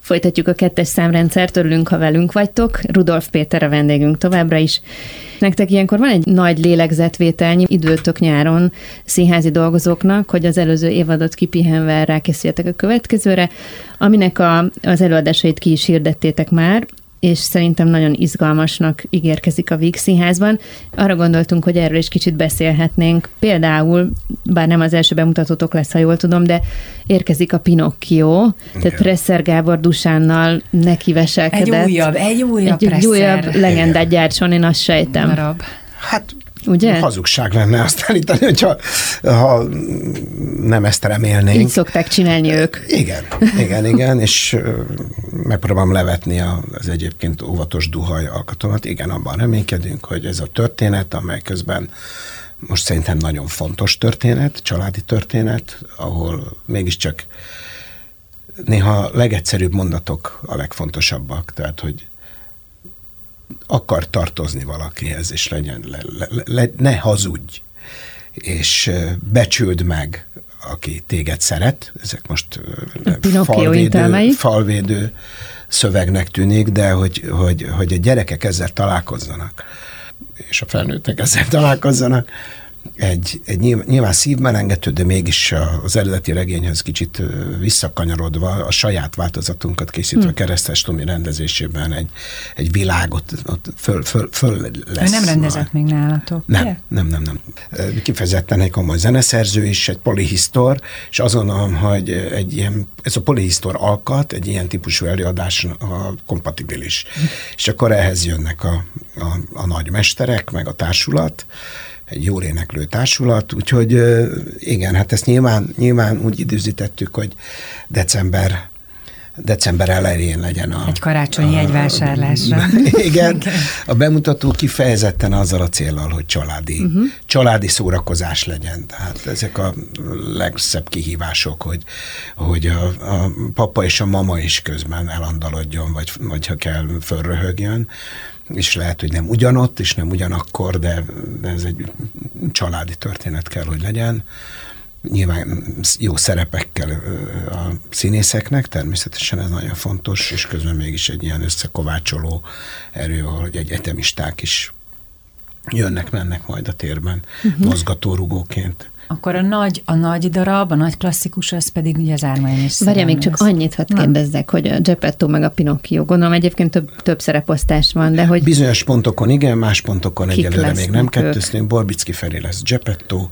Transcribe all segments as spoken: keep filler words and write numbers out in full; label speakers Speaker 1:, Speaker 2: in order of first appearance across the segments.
Speaker 1: Folytatjuk a kettes számrendszert, örülünk, ha velünk vagytok. Rudolf Péter a vendégünk továbbra is. Nektek ilyenkor van egy nagy lélegzetvételnyi időtök nyáron színházi dolgozóknak, hogy az előző évadot kipihenve rákészüljetek a következőre, aminek a, az előadásait ki is hirdettétek már, és szerintem nagyon izgalmasnak ígérkezik a Víg Színházban. Arra gondoltunk, hogy erről is kicsit beszélhetnénk. Például, bár nem az első bemutatótok lesz, ha jól tudom, de érkezik a Pinocchio, tehát Presser Gábor Dusánnal nekiveselkedett.
Speaker 2: Egy újabb, egy újabb
Speaker 1: Egy újabb legendát gyártson, én azt sejtem.
Speaker 3: Darab. Hát
Speaker 1: ugye?
Speaker 3: Hazugság lenne azt állítani, hogyha ha nem ezt remélnénk.
Speaker 1: Így szokták csinálni ők.
Speaker 3: Igen, igen, igen, és megpróbálom levetni az egyébként óvatos duhaj alkatomat. Igen, abban reménykedünk, hogy ez a történet, amely közben most szerintem nagyon fontos történet, családi történet, ahol mégiscsak néha a legegyszerűbb mondatok a legfontosabbak, tehát, hogy akar tartozni valakihez, és legyen, le, le, le, ne hazudj, és becsüld meg, aki téged szeret. Ezek most falvédő, falvédő szövegnek tűnik, de hogy, hogy, hogy a gyerekek ezzel találkozzanak, és a felnőttek ezzel találkozzanak, egy, egy nyilván szívmelengető, de mégis az eredeti regényhez kicsit visszakanyarodva, a saját változatunkat készítve hmm. Keresztes Tomi rendezésében egy, egy világot ott föl, föl, föl lesz.
Speaker 2: Ő nem rendezett még nálatok?
Speaker 3: Nem, nem, nem, nem. Kifejezetten egy komoly zeneszerző is, egy polihisztor, és azon, hogy egy ilyen, ez a polihisztor alkat, egy ilyen típusú előadás a kompatibilis. Hmm. És akkor ehhez jönnek a, a, a nagymesterek, meg a társulat, egy jól éneklő társulat, úgyhogy igen, hát ezt nyilván, nyilván úgy időzítettük, hogy december, december elején legyen a...
Speaker 2: Egy karácsonyi a, egyvásárlásra.
Speaker 3: Igen, a bemutató kifejezetten azzal a céllal, hogy családi, uh-huh. családi szórakozás legyen. Tehát ezek a legszebb kihívások, hogy, hogy a, a papa és a mama is közben elandalodjon, vagy, vagy ha kell, fölröhögjön, és lehet, hogy nem ugyanott, és nem ugyanakkor, de ez egy családi történet kell, hogy legyen. Nyilván jó szerepekkel a színészeknek, természetesen ez nagyon fontos, és közben mégis egy ilyen összekovácsoló erő, hogy egy egyetemisták is jönnek-mennek majd a térben, uh-huh. mozgatórugóként.
Speaker 2: Akkor a nagy, a nagy darab, a nagy klasszikus, az pedig ugye az Ármány és
Speaker 1: Várja, még csak annyit hadd kérdezzek, hogy a Geppetto meg a Pinocchio, gondolom egyébként több, több szereposztás van, de hogy...
Speaker 3: Bizonyos pontokon igen, más pontokon egyelőre még nem kettőztünk. Borbicki Feri lesz Geppetto,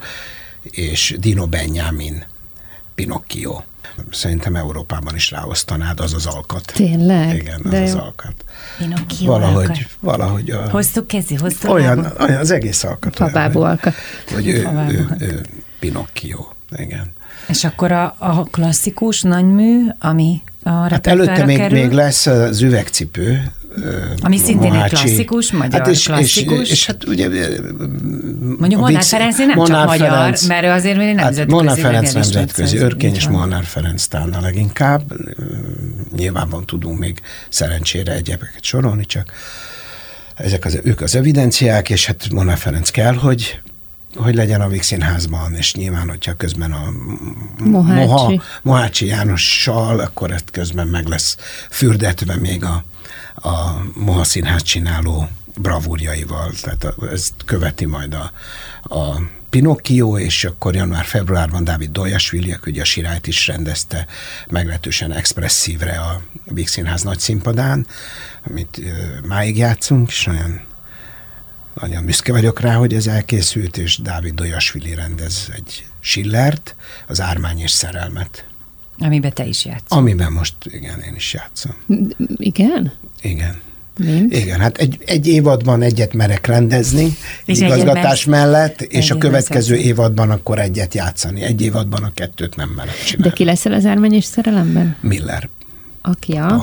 Speaker 3: és Dino Benjamin Pinocchio. Szerintem Európában is ráosztanád, az az alkat.
Speaker 1: Tényleg?
Speaker 3: Igen, az az alkat.
Speaker 2: Pinocchio
Speaker 3: valahogy,
Speaker 2: alkat.
Speaker 3: Valahogy a...
Speaker 2: Hoztuk kezi, hoztuk
Speaker 3: olyan, olyan, az egész alkat.
Speaker 1: Fabábú alkat.
Speaker 3: Hogy ő, ő, ő, Pinocchio, igen.
Speaker 2: És akkor a, a klasszikus nagymű, ami a
Speaker 3: hát előtte még, még lesz az Üvegcipő,
Speaker 2: ami szintén egy klasszikus, magyar
Speaker 3: hát és,
Speaker 2: klasszikus.
Speaker 3: És, és hát ugye...
Speaker 2: Mondjuk Molnár Ferenc nem
Speaker 3: Molnár
Speaker 2: csak magyar,
Speaker 3: Ferenc,
Speaker 2: mert ő azért még nemzetközi.
Speaker 3: Hát Molnár Ferenc nemzetközi, Örkény és Molnár Ferenc talán leginkább. Nyilván van, tudunk még szerencsére egyébeket sorolni, csak ezek az, ők az evidenciák, és hát Molnár Ferenc kell, hogy hogy legyen a Víg Színházban, és nyilván, hogyha közben a
Speaker 1: Mohácsi,
Speaker 3: Moha, Mohácsi Jánossal, akkor ezt közben meg lesz fürdetve még a, a Moha Színház csináló bravúrjaival, tehát ezt követi majd a, a Pinocchio, és akkor január-februárban Dávid Dolyasvili, aki a Sirályt is rendezte meglehetősen expresszívre a Víg Színház nagy színpadán, amit máig játszunk, és nagyon Nagyon büszke vagyok rá, hogy ez elkészült, és Dávid Dolyasvili rendez egy Schillert, az Ármány és szerelmet.
Speaker 2: Amiben te is játszol.
Speaker 3: Amiben most, igen, én is játszom.
Speaker 1: Igen?
Speaker 3: Igen.
Speaker 1: Mint?
Speaker 3: Igen, hát egy, egy évadban egyet merek rendezni, és igazgatás mellett, és a következő mersz. évadban akkor egyet játszani. Egy évadban a kettőt nem merek csinálni.
Speaker 1: De ki leszel az Ármány és szerelemben?
Speaker 3: Miller.
Speaker 1: Aki a...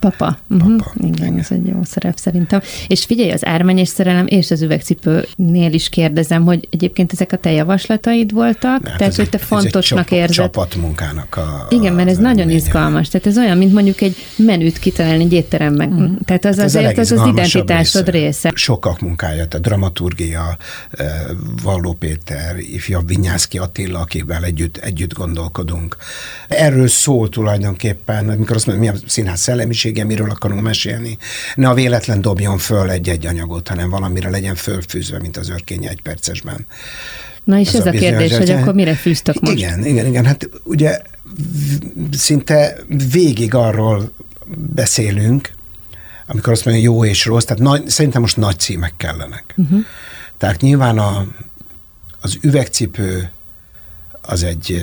Speaker 1: Papa.
Speaker 3: Papa.
Speaker 1: Uh-huh. Igen, igen, ez egy jó szerep szerintem. És figyelj, az ármányos szerelem és az üvegcipőnél is kérdezem, hogy egyébként ezek a te javaslataid voltak,
Speaker 3: mert
Speaker 1: tehát hogy te fontosnak
Speaker 3: csapat,
Speaker 1: érzed.
Speaker 3: csapatmunkának a
Speaker 1: Igen, mert ez nagyon izgalmas. Tehát ez olyan, mint mondjuk egy menüt kitalálni egy étteremben. Mm. Tehát az hát azért az az identitásod része. része.
Speaker 3: Sokak munkája, tehát dramaturgia, Valló Péter, ifjabb Vinyánszky Attila, akivel együtt, együtt gondolkodunk. Erről szól tulajdonképpen, amikor azt mondom, mi a színház szellemisége, miről akarunk mesélni, ne a véletlen dobjon föl egy-egy anyagot, hanem valamire legyen fölfűzve, mint az Örkény egy percesben.
Speaker 1: Na és ez, ez a, a kérdés, hogy akkor mire fűztök most?
Speaker 3: Igen, igen, igen. Hát ugye szinte végig arról beszélünk, amikor azt mondja jó és rossz, tehát nagy, szerintem most nagy címek kellenek. Uh-huh. Tehát nyilván a, az üvegcipő az egy,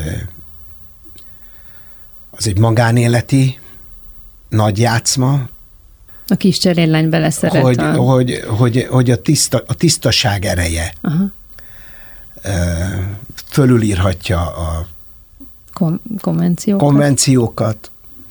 Speaker 3: az egy magánéleti nagy játszma. A
Speaker 1: kis cseréllány beleszeret.
Speaker 3: Hogy,
Speaker 1: a...
Speaker 3: hogy, hogy, hogy a, tiszta, a tisztaság ereje uh-huh. fölülírhatja a
Speaker 1: Kom- konvenciókat.
Speaker 3: konvenciókat,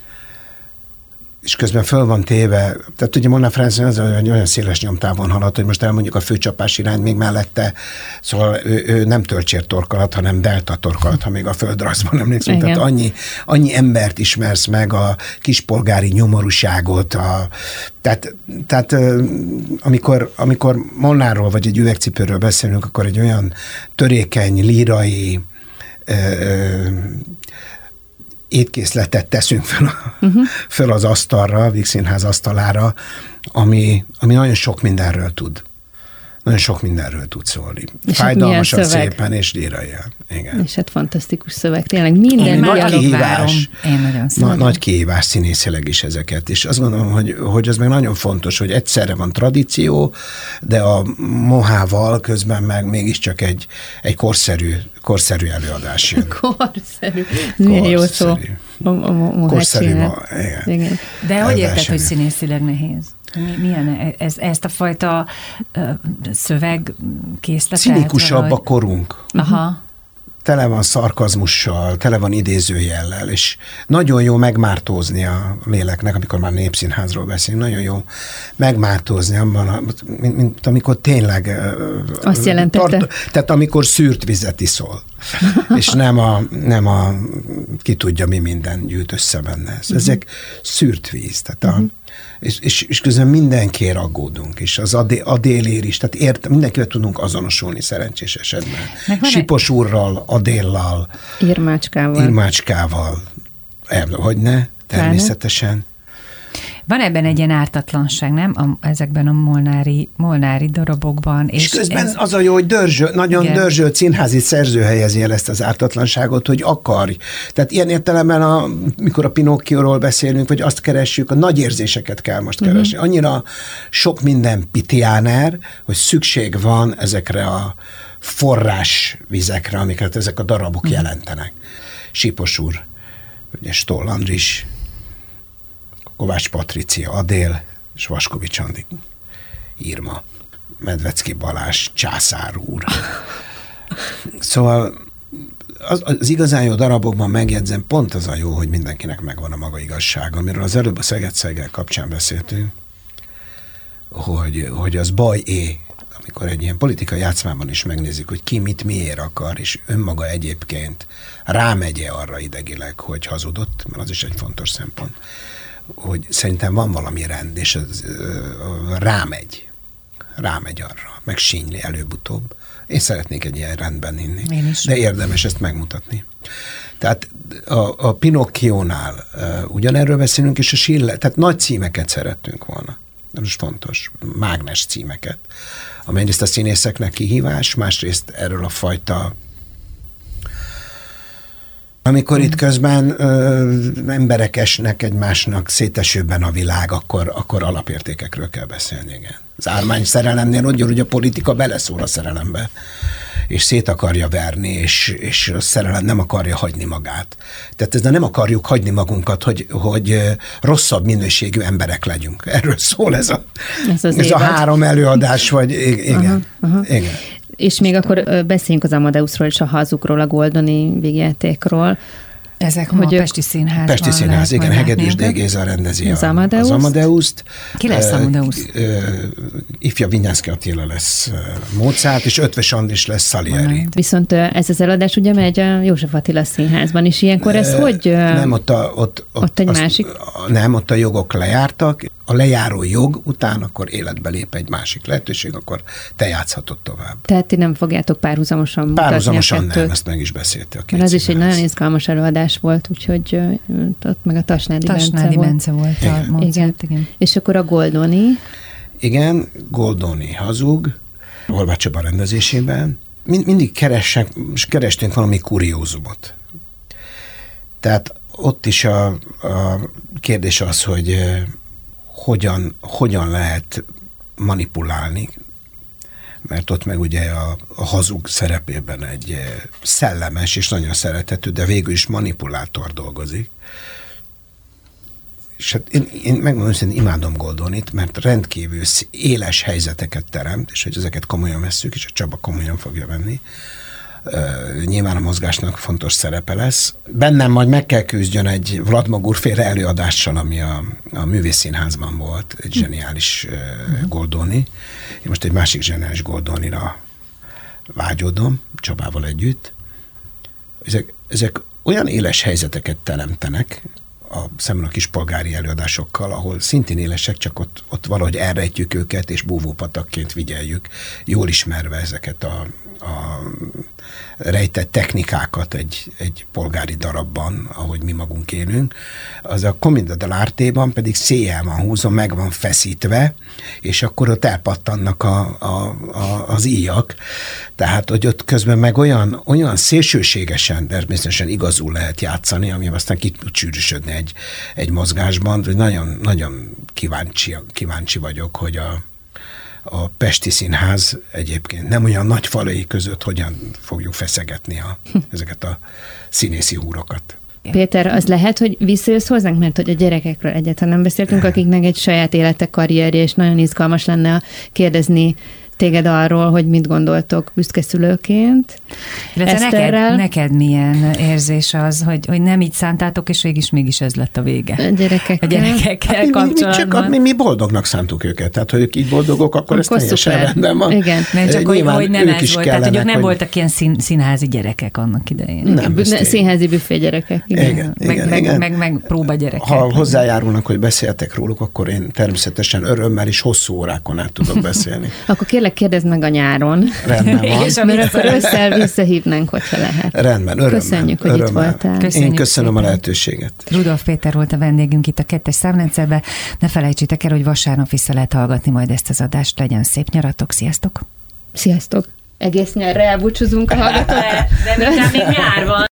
Speaker 3: és közben föl van téve, tehát ugye Mona Francén az olyan széles nyomtávon halad, hogy most elmondjuk a főcsapás irányt még mellette, szóval ő, ő nem töltsér torkolat, hanem delta torkolat, ha még a földrajzban emlékszem. Tehát annyi, annyi embert ismersz meg, a kispolgári nyomorúságot, a, tehát, tehát amikor, amikor Monáról vagy egy üvegcipőről beszélünk, akkor egy olyan törékeny, lírai ö, ö, étkészletet teszünk fel, uh-huh. fel az asztalra, a Víg Színház asztalára, ami, ami nagyon sok mindenről tud. Nagyon sok mindenről tud szólni. És fájdalmasan, hát szépen és líraian. Igen.
Speaker 1: És hát fantasztikus szöveg. Tényleg minden
Speaker 3: nagy kihívás.
Speaker 2: Én nagyon
Speaker 3: Na, nagy kihívás színészileg is ezeket. És azt gondolom, hogy, hogy az meg nagyon fontos, hogy egyszerre van tradíció, de a mohával közben meg mégiscsak egy, egy korszerű, korszerű előadás jön.
Speaker 1: Korszerű. Milyen jó szó. A, a, a
Speaker 3: korszerű ma, igen.
Speaker 1: igen.
Speaker 2: De hogy érted, hogy színészileg nehéz? Milyen ez, ezt a fajta uh, szövegkészletet?
Speaker 3: Cinikusabb a korunk.
Speaker 2: Aha.
Speaker 3: Tele van szarkazmussal, tele van idézőjellel, és nagyon jó megmártózni a léleknek, amikor már népszínházról beszélünk, nagyon jó megmártózni abban, a, mint, mint amikor tényleg...
Speaker 1: Azt jelentette. Tart,
Speaker 3: tehát amikor szűrt vizet iszol, és nem a, nem a ki tudja mi minden gyűjt össze benne. Uh-huh. Ezek szűrt víz, tehát a, uh-huh. És, és, és közben mindenkiért aggódunk, és az Adé, Adélér is, tehát ért, mindenkivel tudunk azonosulni szerencsés esetben. Sipos úrral, Adéllal,
Speaker 1: Irmácskával.
Speaker 3: Irmácskával, hogy ne, természetesen.
Speaker 2: Van ebben egy ilyen ártatlanság, nem? A, ezekben a molnári, molnári darabokban.
Speaker 3: És, és közben ez... az a jó, hogy dörzsöl, nagyon igen. dörzsölt színházi szerző helyezi el ezt az ártatlanságot, hogy akarj. Tehát ilyen értelemben, a, mikor a Pinocchióról beszélünk, vagy azt keressük, a nagy érzéseket kell most uh-huh. keresni. Annyira sok minden pitiáner, hogy szükség van ezekre a forrásvizekre, amiket ezek a darabok uh-huh. jelentenek. Sipos úr, ugye Stoll Andris, Kovács Patricia, Adél, és Vaskovics Andi, Irma, Medvecki Balázs, Császár úr. Szóval az, az igazán jó darabokban megjegyzem, pont az a jó, hogy mindenkinek megvan a maga igazsága, amiről az előbb a Szeged-Szegel kapcsán beszéltünk, hogy, hogy az baj-é, amikor egy ilyen politikai játszmában is megnézik, hogy ki mit miért akar, és önmaga egyébként rámegye arra idegileg, hogy hazudott, mert az is egy fontos szempont, hogy szerintem van valami rend, és ez uh, rámegy. Rámegy arra, meg sínyli előbb-utóbb. Én szeretnék egy ilyen rendben inni. De érdemes ezt megmutatni. Tehát a, a Pinocchiónál uh, ugyanerről beszélünk, és a Schiller, tehát nagy címeket szerettünk volna. De most fontos, mágnes címeket. Amelyrészt a színészeknek kihívás, másrészt erről a fajta amikor itt közben ö, emberek esnek egymásnak szétesőben a világ, akkor, akkor alapértékekről kell beszélni, igen. Az ármány szerelemnél úgy, hogy a politika beleszól a szerelembe, és szét akarja verni, és, és a szerelem nem akarja hagyni magát. Tehát ezzel nem akarjuk hagyni magunkat, hogy, hogy rosszabb minőségű emberek legyünk. Erről szól ez a, ez ez a három előadás, vagy igen. Aha, aha. igen.
Speaker 1: És még akkor beszéljünk az Amadeusról és a Hazukról, a Goldoni vígjátékról.
Speaker 2: Ezek hogy a Pesti Színházban.
Speaker 3: Pesti Színház, igen, Hegedűs D. Géza rendezi
Speaker 1: az
Speaker 3: a,
Speaker 1: Amadeuszt.
Speaker 3: az Amadeuszt.
Speaker 2: Ki lesz uh, Amadeus? Uh, uh,
Speaker 3: Ifja Vinyánszky Attila lesz uh, Mozart, és Ötvös Andris lesz Salieri.
Speaker 1: Viszont uh, ez az eladás ugye megy a József Attila Színházban is. Ilyenkor ez uh, hogy... Uh,
Speaker 3: nem, ott, a, ott, ott,
Speaker 1: ott egy
Speaker 3: azt,
Speaker 1: másik...
Speaker 3: Nem, ott a jogok lejártak. A lejáró jog után akkor életbe lép egy másik lehetőség, akkor te játszhatod tovább.
Speaker 1: Tehát ti nem fogjátok párhuzamosan mutatni
Speaker 3: Párhuzamosan nem, ezt meg is beszélte a két
Speaker 1: Mert az is egy
Speaker 3: színház.
Speaker 1: nagyon izgalmas előadás volt, úgyhogy ott meg a Tasnádi,
Speaker 2: Tasnádi
Speaker 1: Bence
Speaker 2: volt.
Speaker 1: volt.
Speaker 2: A Mozart, igen. igen.
Speaker 1: És akkor a Goldoni.
Speaker 3: Igen, Goldoni hazug, Horváth Csaba rendezésében. Mind, mindig keresek, kerestünk valami kuriózumot. Tehát ott is a, a kérdés az, hogy hogyan, hogyan lehet manipulálni, mert ott meg ugye a, a hazug szerepében egy szellemes és nagyon szerethető, de végül is manipulátor dolgozik. És hát én, én megmondom, hogy imádom Goldonit, mert rendkívül éles helyzeteket teremt, és hogy ezeket komolyan vesszük, és a Csaba komolyan fogja venni. Uh, nyilván a mozgásnak fontos szerepe lesz. Bennem majd meg kell küzdjön egy Vladimir féle előadással, ami a, a Művészszínházban volt, egy zseniális uh, Goldoni. Én most egy másik zseniális Goldonira vágyódom, Csabával együtt. Ezek, ezek olyan éles helyzeteket teremtenek a szemben a kispolgári előadásokkal, ahol szintén élesek, csak ott, ott valahogy elrejtjük őket, és búvópatakként vigyeljük, jól ismerve ezeket a, a rejtett technikákat egy, egy polgári darabban, ahogy mi magunk élünk. Az a Commedia dell'arte-ban pedig széjjel van húzva, meg van feszítve, és akkor ott elpattannak a, a, a, az íjak. Tehát, hogy ott közben meg olyan, olyan szélsőségesen, természetesen igazul lehet játszani, ami aztán ki tud csűrűsödni egy, egy mozgásban, hogy nagyon, nagyon kíváncsi, kíváncsi vagyok, hogy a a Pesti Színház egyébként nem olyan nagy falai között hogyan fogjuk feszegetni a, ezeket a színészi húrokat.
Speaker 1: Péter, az lehet, hogy visszajössz hozzánk, mert hogy a gyerekekről egyáltalán nem beszéltünk, akiknek egy saját élete, karrierje, és nagyon izgalmas lenne kérdezni téged arról, hogy mit gondoltok büszke szülőként.
Speaker 2: Illetve neked, neked milyen érzés az, hogy, hogy nem így szántátok, és végig is mégis ez lett a vége.
Speaker 1: A gyerekekkel.
Speaker 2: A gyerekekkel hát, kapcsolatban.
Speaker 3: Mi, mi, mi boldognak szántuk őket, tehát hogy ők így boldogok, akkor, akkor ez teljesen rendben van.
Speaker 1: Igen.
Speaker 2: Nem csak, hogy, hogy nem ez volt, tehát hogy ők nem hogy... voltak ilyen szín, színházi gyerekek annak idején.
Speaker 1: Nem, ne, színházi büfé gyerekek.
Speaker 3: Igen. Igen,
Speaker 2: meg,
Speaker 3: igen,
Speaker 2: meg,
Speaker 3: igen.
Speaker 2: Meg, meg, meg próba gyerekek.
Speaker 3: Ha hozzájárulnak, hogy beszéltek róluk, akkor én természetesen örömmel is hosszú órákon át tudok beszélni.
Speaker 1: Akkor kérlek, kérdezd meg a nyáron.
Speaker 3: Rendben van.
Speaker 1: És mert akkor ősszel visszahívnánk, hogyha lehet.
Speaker 3: Rendben, örömmel.
Speaker 1: Köszönjük, hogy
Speaker 3: örömmel.
Speaker 1: itt voltál.
Speaker 3: Köszönjük Én köszönöm szépen a lehetőséget.
Speaker 2: Rudolf Péter volt a vendégünk itt a kettes számrendszerben. Ne felejtsétek el, hogy vasárnap vissza lehet hallgatni majd ezt az adást. Legyen szép nyaratok, sziasztok!
Speaker 1: Sziasztok! Egész nyárra elbúcsúzunk a hallgatóra.
Speaker 4: De, de még nyár van.